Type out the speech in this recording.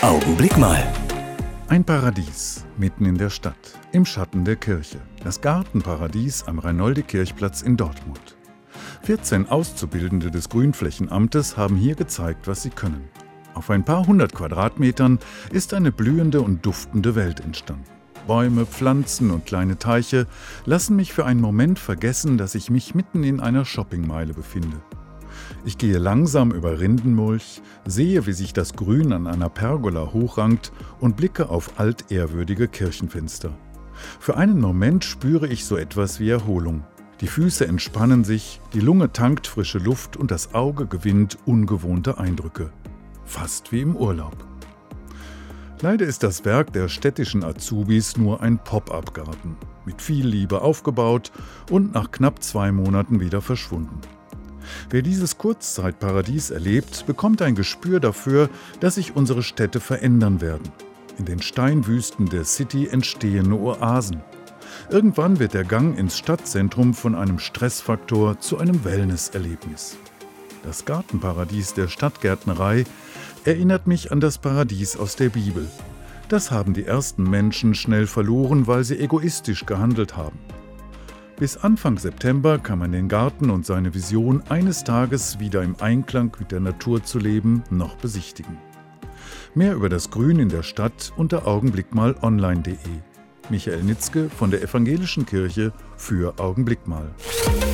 Augenblick mal. Ein Paradies mitten in der Stadt, im Schatten der Kirche. Das Gartenparadies am Reinoldi-Kirchplatz in Dortmund. 14 Auszubildende des Grünflächenamtes haben hier gezeigt, was sie können. Auf ein paar hundert Quadratmetern ist eine blühende und duftende Welt entstanden. Bäume, Pflanzen und kleine Teiche lassen mich für einen Moment vergessen, dass ich mich mitten in einer Shoppingmeile befinde. Ich gehe langsam über Rindenmulch, sehe, wie sich das Grün an einer Pergola hochrankt und blicke auf altehrwürdige Kirchenfenster. Für einen Moment spüre ich so etwas wie Erholung. Die Füße entspannen sich, die Lunge tankt frische Luft und das Auge gewinnt ungewohnte Eindrücke. Fast wie im Urlaub. Leider ist das Werk der städtischen Azubis nur ein Pop-up-Garten, mit viel Liebe aufgebaut und nach knapp 2 Monaten wieder verschwunden. Wer dieses Kurzzeitparadies erlebt, bekommt ein Gespür dafür, dass sich unsere Städte verändern werden. In den Steinwüsten der City entstehen Oasen. Irgendwann wird der Gang ins Stadtzentrum von einem Stressfaktor zu einem Wellnesserlebnis. Das Gartenparadies der Stadtgärtnerei erinnert mich an das Paradies aus der Bibel. Das haben die ersten Menschen schnell verloren, weil sie egoistisch gehandelt haben. Bis Anfang September kann man den Garten und seine Vision, eines Tages wieder im Einklang mit der Natur zu leben, noch besichtigen. Mehr über das Grün in der Stadt unter augenblickmalonline.de. Michael Nitzke von der Evangelischen Kirche für Augenblick mal.